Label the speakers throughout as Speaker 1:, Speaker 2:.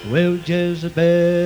Speaker 1: Well, Jezebel,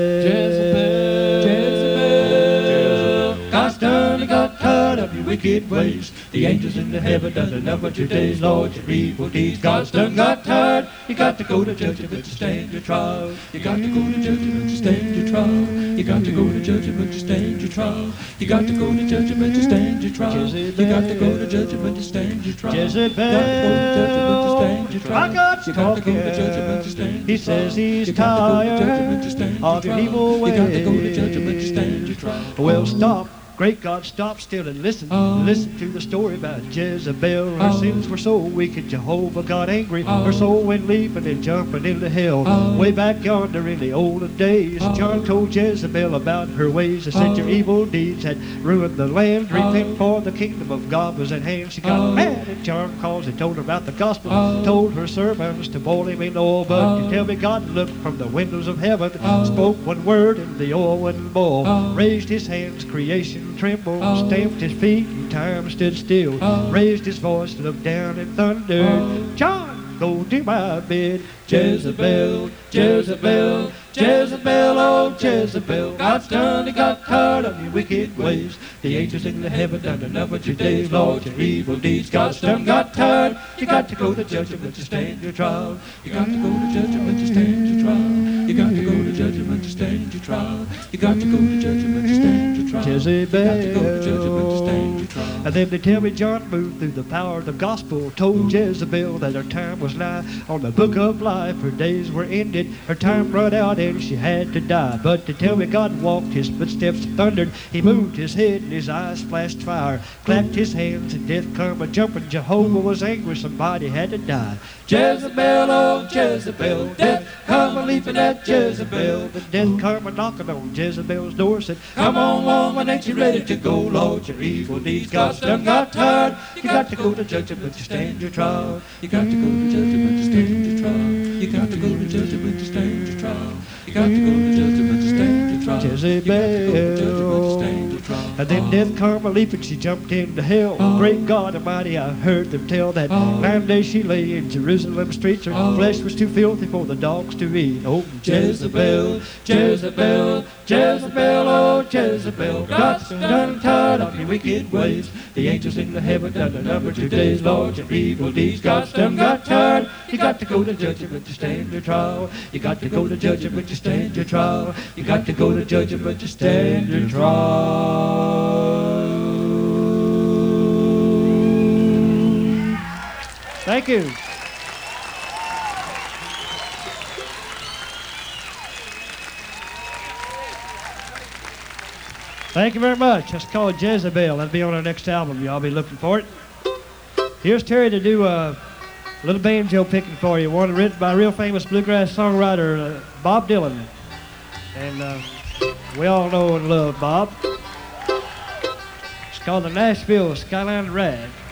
Speaker 2: Jezebel, God's done and got tired of your wicked ways. The angels in the heaven done enough of your days, Lord, your evil deeds. God's done got tired. You got to go to judgment to stand your trial. You got to go to judgment to stand your trial. You got to go to judgment to stand your trial. You got to go to judgment to stand your trial. You got to go to judgment to stand your trial.
Speaker 1: Jezebel,
Speaker 2: You got to go to judgment to stand your trial.
Speaker 1: I got
Speaker 2: You got to go to judgment to stand your trial.
Speaker 1: He says he's
Speaker 2: You got to go to
Speaker 1: tired
Speaker 2: judgment to stand your
Speaker 1: of your
Speaker 2: trial.
Speaker 1: evil
Speaker 2: You got to go to
Speaker 1: ways.
Speaker 2: judgment to stand your trial.
Speaker 1: Well, stop. Great God, stop still and listen. Listen to the story about Jezebel. Her sins were so wicked, Jehovah got angry. Her soul went leaping and jumping into hell. Way back yonder in the olden days, John told Jezebel about her ways. He said your evil deeds had ruined the land. Repent, for the kingdom of God was at hand. She got mad at John cause he told her about the gospel. Told her servants to boil him in oil. But you tell me God looked from the windows of heaven, spoke one word and the oil wouldn't boil. Raised his hands, creation trembled, stamped his feet, and time stood still. Raised his voice, looked down and thundered, John, go to my bed. Jezebel, Jezebel, Jezebel, oh Jezebel, God's done, he got tired of your wicked ways. The angels in the heaven done enough of your days, Lord, your evil deeds. God's done, got tired. You got to go to judgment to stand your trial. You got to go to judgment to stand your trial. You got to go to judgment to stand your trial. You got to go to judgment to stand your trial. Jezebel.
Speaker 2: You got to go to judgment to stand your trial.
Speaker 1: And then they tell me John moved through the power of the gospel, told Jezebel that her time was nigh. On the book of life, her days were ended, her time run out and she had to die. But to tell me God walked, his footsteps thundered, he moved his head and his eyes flashed fire, clapped his hands and death come a-jumping. Jehovah was angry, somebody had to die. Jezebel, oh Jezebel, death come a-leaping at Jezebel. The death come a-knocking on Jezebel's door, said, come on, woman, ain't you ready to go? Lord, your evil deeds, God's done got tired. You got to go to judgment to stand your trial. You got to go to judgment to stand your trial. You got to go to judgment to stand your trial. You got to go to judgment to stand your trial. Jezebel. And then death come a-leaping, she jumped into hell. Great God Almighty, I heard them tell that 9 days she lay in Jerusalem streets. Her flesh was too filthy for the dogs to eat. Oh, Jezebel, Jezebel, Jezebel, oh Jezebel, God's done tired of your wicked ways. The angels in the heaven done a number 2 days, Lord, your evil deeds. God's done got tired. You got to go to judgment to stand your trial. You got to go to judgment to stand your trial. You got to go to judgment to stand your trial. Thank you. Thank you very much. That's called Jezebel. That'll be on our next album. Y'all be looking for it. Here's Terry to do a little banjo picking for you. One written by a real famous bluegrass songwriter, Bob Dylan. And we all know and love Bob. It's called the Nashville Skyline Rag.